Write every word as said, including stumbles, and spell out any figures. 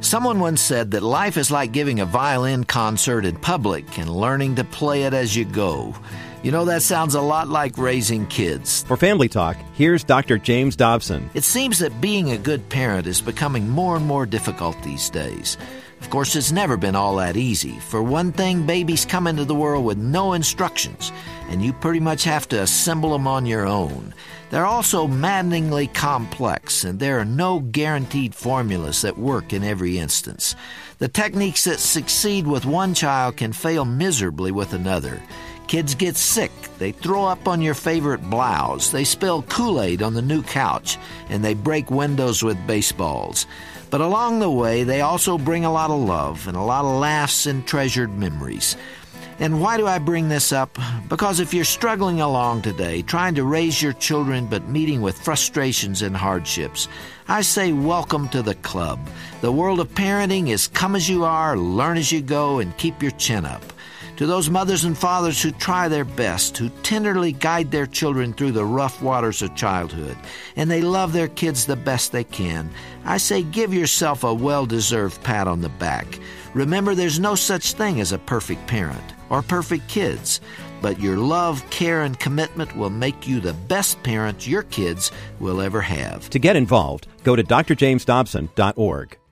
Someone once said that life is like giving a violin concert in public and learning to play it as you go. You know, that sounds a lot like raising kids. For Family Talk, here's Doctor James Dobson. It seems that being a good parent is becoming more and more difficult these days. Of course, it's never been all that easy. For one thing, babies come into the world with no instructions, and you pretty much have to assemble them on your own. They're also maddeningly complex, and there are no guaranteed formulas that work in every instance. The techniques that succeed with one child can fail miserably with another. Kids get sick, they throw up on your favorite blouse, they spill Kool-Aid on the new couch, and they break windows with baseballs. But along the way, they also bring a lot of love and a lot of laughs and treasured memories. And why do I bring this up? Because if you're struggling along today, trying to raise your children but meeting with frustrations and hardships, I say welcome to the club. The world of parenting is come as you are, learn as you go, and keep your chin up. To those mothers and fathers who try their best, who tenderly guide their children through the rough waters of childhood, and they love their kids the best they can, I say give yourself a well-deserved pat on the back. Remember, there's no such thing as a perfect parent or perfect kids, but your love, care, and commitment will make you the best parent your kids will ever have. To get involved, go to d r james dobson dot org.